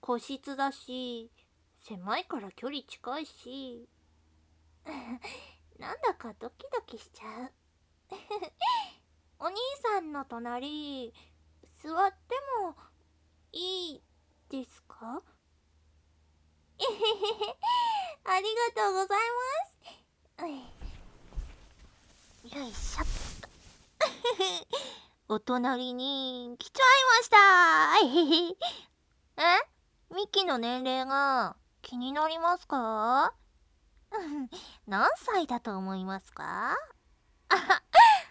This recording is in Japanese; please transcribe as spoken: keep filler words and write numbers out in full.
個室だし、狭いから距離近いし、なんだかドキドキしちゃう。お兄さんの隣、座ってもいいですか？えへへへ、ありがとうございます。よいしょっと。お隣に来ちゃいました。えへへ。え、ミキの年齢が気になりますか？何歳だと思いますか？あ、